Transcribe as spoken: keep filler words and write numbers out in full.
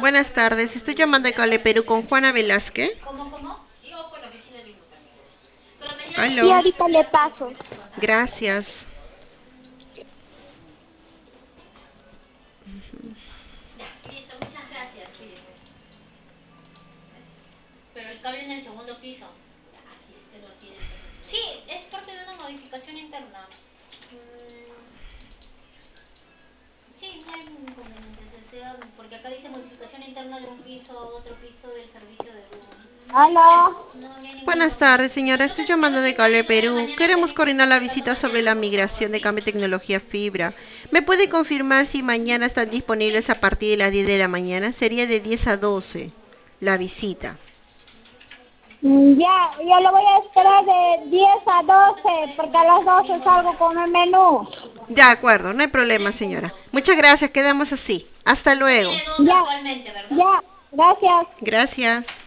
buenas tardes. Estoy llamando de Cable Perú con Juana Velázquez. ¿Cómo, cómo? Yo por la oficina mismo también. Pero me llama Sí, Aló. ella, ahorita le ella tiene paso. muchas cosas. Gracias. Ya, listo, muchas gracias, cuídese. Pero el cable en el segundo piso. Ah, sí, este lo tiene entonces. Sí, es parte de una modificación interna. Mm, sí, no hay ningún inconveniente. Se sea, porque acá dice modificación interna de un piso a otro piso del servicio de luz. No hay problema. Aló. No, no hay ningún Buenas inconveniente. tardes, señora. Estoy Entonces, a llamando ver de si puede Cable llegar Perú. mañana Queremos técnico coordinar la pasando visita sobre la mañana, por favor, migración de ¿sí? cambio de tecnología fibra. ¿Me puede confirmar si mañana están disponibles a partir de las diez de la mañana? Sería de diez a doce la visita. Mm, Ya, yo lo voy a esperar de diez a doce, porque a las doce salgo con el menú. De acuerdo, no hay problema, Tres señora. puntos. Muchas gracias, quedamos así. Hasta Usted luego. tiene dos Ya, actualmente, ¿verdad? ya, gracias. Gracias.